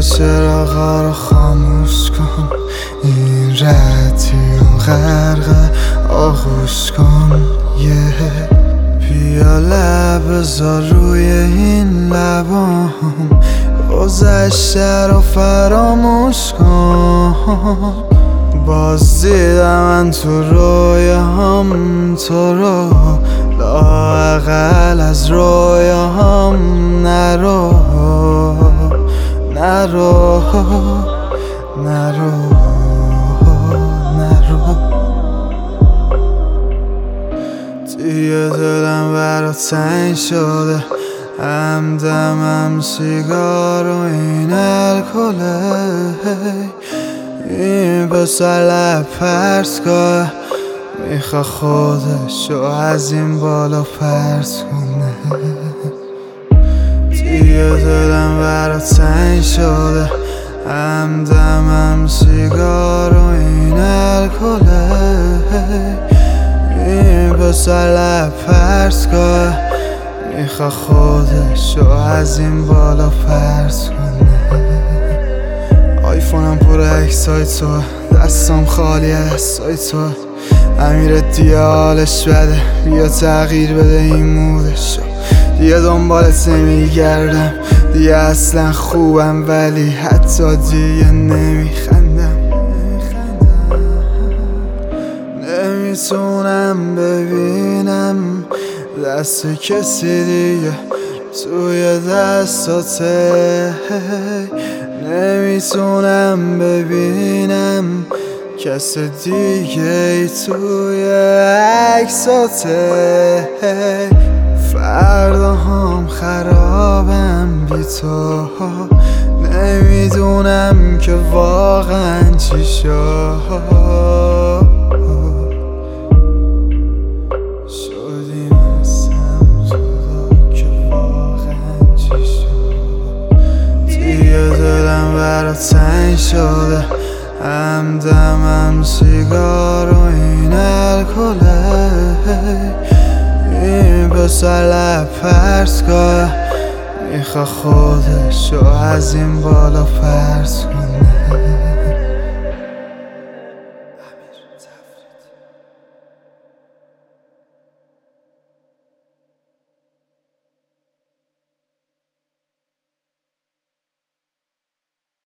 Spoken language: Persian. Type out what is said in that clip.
چراغا رو خاموش کن، این رادیو غرق آغوش کن. پیاله بذار روی این لبام، گذشته رو فراموش کن. باز دیدم من تو رویام تو رو، لااقل از رویام نرو نرو نرو نرو. دیگه دلم برات تنگ شده، همدم هم سیگار و این الکله. این پسر لب پرس کنه، میخوا خودشو از این بالا پرس کنه. دیگه دلم برات تنگ شده، همدم هم سیگار و این الکله. این پسر لب پرس کنه، میخوا خودشو از این بالا پرس کنه. آیفونم پر عکسای تو، دستم خالی عکسای تو. امیر دیگه حالش بده، بیا تغییر بده این مودشو. دیگه دنبالت نمیگردم، دیگه اصلا خوبم ولی حتی دیگه نمیخندم. نمیتونم ببینم دست کسی دیگه توی دستاته. نمیتونم ببینم کس دیگه توی عکساته. فردا هم خرابم بی تو، نمیدونم که واقعا چی شد. شدیم از هم جدا که واقعا چی شد. دیگه دلم برات تنگ شده، همدم هم سیگار و این الکله. این پسر لب پرس کنه، میخوا خودشو از این بالا پرس کنه.